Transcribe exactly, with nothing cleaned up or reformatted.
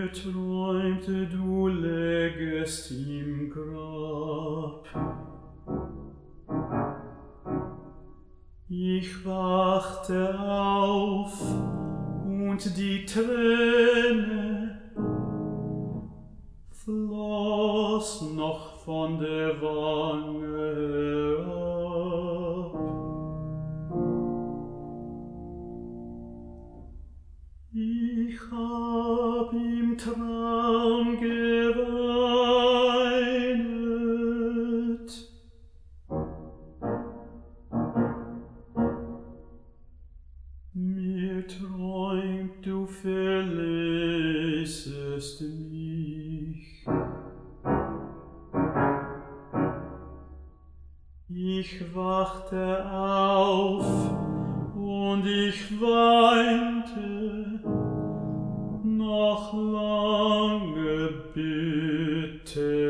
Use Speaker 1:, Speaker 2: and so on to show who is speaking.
Speaker 1: träumte, du lägest im Grab. Ich wachte auf und die Träne floss noch von der Wange ab. Ich hab im Traum geweinet. Mir träumt, du verlässest mich. Ich wachte auf und ich weinte noch lange bitterlich.